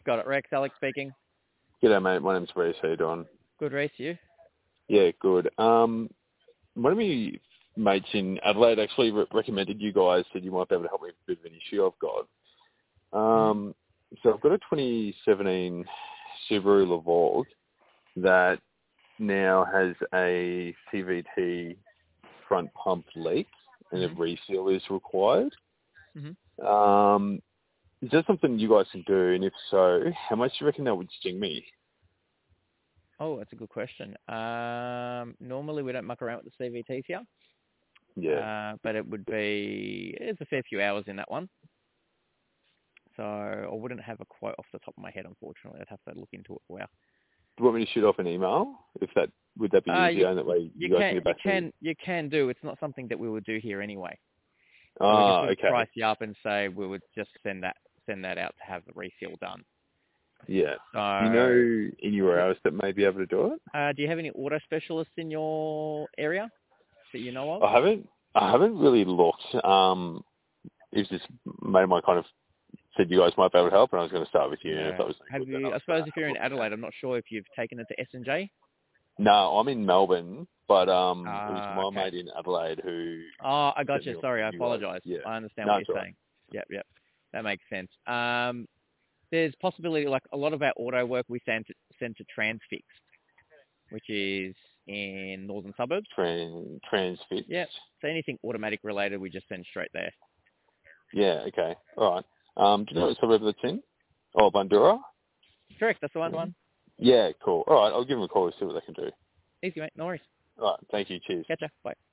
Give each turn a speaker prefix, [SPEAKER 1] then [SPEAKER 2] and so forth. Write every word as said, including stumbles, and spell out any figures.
[SPEAKER 1] Got it, Rex. Alex speaking.
[SPEAKER 2] G'day, mate. My name's Reece. How you doing?
[SPEAKER 1] Good race, you?
[SPEAKER 2] Yeah, good. Um, one of my mates in Adelaide actually re- recommended you guys, said you might be able to help me with a bit of an issue I've got. Um, so I've got a twenty seventeen Subaru Levorg that now has a C V T front pump leak and
[SPEAKER 1] Mm-hmm.
[SPEAKER 2] a reseal is required.
[SPEAKER 1] Mm-hmm.
[SPEAKER 2] Um, is that something you guys can do? And if so, how much do you reckon that would sting me?
[SPEAKER 1] Oh, that's a good question. Um, normally we don't muck around with the C V Ts here,
[SPEAKER 2] Yeah.
[SPEAKER 1] uh, but it would be, it's a fair few hours in that one. So I wouldn't have a quote off the top of my head, unfortunately. I'd have to look into it for you.
[SPEAKER 2] Do you want me to shoot off an email? If that would that be
[SPEAKER 1] Uh, you,
[SPEAKER 2] easier, and that way
[SPEAKER 1] you
[SPEAKER 2] you guys
[SPEAKER 1] can,
[SPEAKER 2] can get
[SPEAKER 1] you
[SPEAKER 2] back to me?
[SPEAKER 1] can, you can do. It's not something that we would do here anyway. So we just
[SPEAKER 2] Ah,
[SPEAKER 1] would
[SPEAKER 2] okay.
[SPEAKER 1] price you up and say we would just send that, send that out to have the reseal done.
[SPEAKER 2] Yeah.
[SPEAKER 1] So,
[SPEAKER 2] Do you know anywhere
[SPEAKER 1] yeah.
[SPEAKER 2] else that may be able to do it?
[SPEAKER 1] Uh, do you have any auto specialists in your area that you know of?
[SPEAKER 2] I haven't. I haven't really looked. Um, it's just made my kind of said you guys might be able to help, and I was going to start with you. And if
[SPEAKER 1] Yeah.
[SPEAKER 2] that was
[SPEAKER 1] Have
[SPEAKER 2] good, then I
[SPEAKER 1] you? I
[SPEAKER 2] was
[SPEAKER 1] suppose
[SPEAKER 2] going to
[SPEAKER 1] if
[SPEAKER 2] have
[SPEAKER 1] you're
[SPEAKER 2] a
[SPEAKER 1] in
[SPEAKER 2] look from there.
[SPEAKER 1] Adelaide, I'm not sure if you've taken it to S and J.
[SPEAKER 2] No, I'm in Melbourne, but um, it was
[SPEAKER 1] Ah,
[SPEAKER 2] my
[SPEAKER 1] okay.
[SPEAKER 2] mate in Adelaide who
[SPEAKER 1] Oh, I got
[SPEAKER 2] sent
[SPEAKER 1] you.
[SPEAKER 2] me off
[SPEAKER 1] Sorry,
[SPEAKER 2] to
[SPEAKER 1] I
[SPEAKER 2] you guys.
[SPEAKER 1] apologise.
[SPEAKER 2] Yeah.
[SPEAKER 1] I understand
[SPEAKER 2] No,
[SPEAKER 1] what
[SPEAKER 2] it's
[SPEAKER 1] you're
[SPEAKER 2] all right.
[SPEAKER 1] saying. Yep, yep. That makes sense. Um, there's possibility, like a lot of our auto work we send to, send to Transfix, which is in northern suburbs.
[SPEAKER 2] Trans transfix.
[SPEAKER 1] Yeah. So anything automatic related, we just send straight there.
[SPEAKER 2] Yeah. Okay. All right. Um, do you know what suburb that's in? Oh, Bundoora.
[SPEAKER 1] Correct. That's the one. One.
[SPEAKER 2] Yeah. Cool. All right. I'll give them a call and see what they can do.
[SPEAKER 1] Easy, mate. No worries.
[SPEAKER 2] All right. Thank you. Cheers.
[SPEAKER 1] Catch ya. Bye.